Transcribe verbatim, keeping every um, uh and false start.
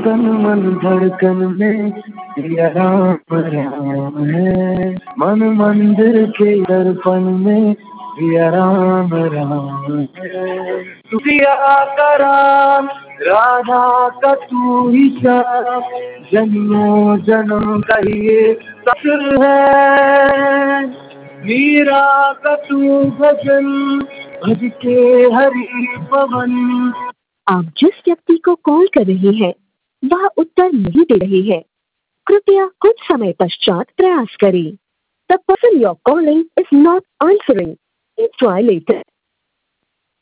तन मन धड़कन में दिया राम राम है, मन मंदिर के दर्पण में दिया राम राम है। तू सिया का राम, राधा का तू ही श्याम, जन्मों जन्म का ये सफर है। मीरा का तू भजन, भज के हरि पवन। आप जिस व्यक्ति को कॉल कर रहे हैं वह उत्तर नहीं दे रहे हैं, कृपया कुछ समय पश्चात प्रयास करें। The person you're calling is not answering. Please try later.